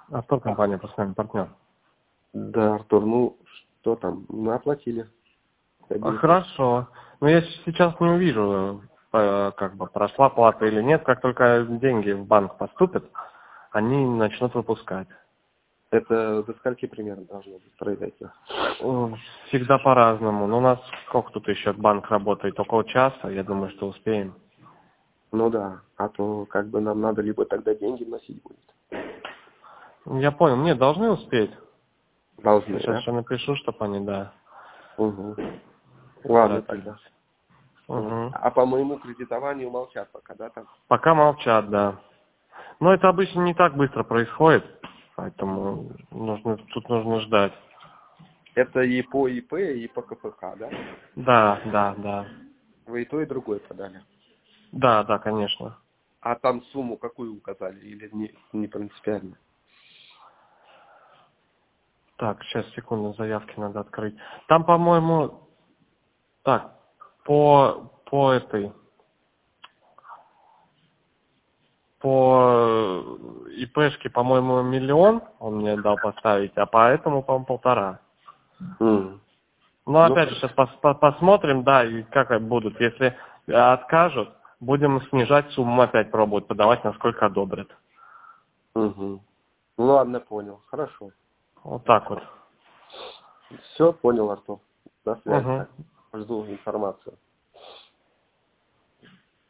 Артур, компания «Постоянный партнер». Да, Артур, ну что там, мы оплатили. Хорошо. Но я сейчас не увижу, как бы прошла плата или нет. Как только деньги в банк поступят, они начнут выпускать. Это до скольки примерно должно быть произойти? Всегда по-разному. Но у нас сколько тут еще банк работает? Около часа. Я думаю, что успеем. Ну да, а то как бы нам надо либо тогда деньги вносить будет. Я понял. Нет, должны успеть. Должны, Сейчас да? еще напишу, чтобы они, да, Угу. Ладно тогда. поторопились. Угу. А по моему кредитованию молчат пока, да, там? Пока молчат, да. Но это обычно не так быстро происходит, поэтому тут нужно ждать. Это и по ИП, и по КПХ, да? Да. Вы и то, и другое подали. Да, конечно. А там сумму какую указали или не принципиально? Так, сейчас, секунду, заявки надо открыть. Там, по-моему, так, по этой, по ИПшке, по-моему, 1 000 000 он мне дал поставить, а по этому, по-моему, 1,5. М. Ну, Ну, опять же, сейчас посмотрим, да, и как будут. Если откажут, будем снижать сумму, опять пробовать подавать, насколько одобрят. угу. Ну ладно, понял. Хорошо. Вот так вот. Все, понял, Артур. До связи. Угу. Жду информацию.